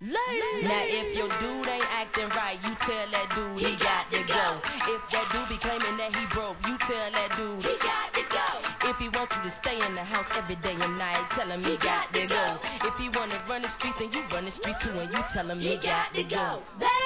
Now if your dude ain't acting right, you tell that dude he got to go. If that dude be claiming that he broke, you tell that dude he got to go. If he want you to stay in the house every day and night, tell him he got to go. If he wanna run the streets, then you run the streets too, and you tell him he got to go.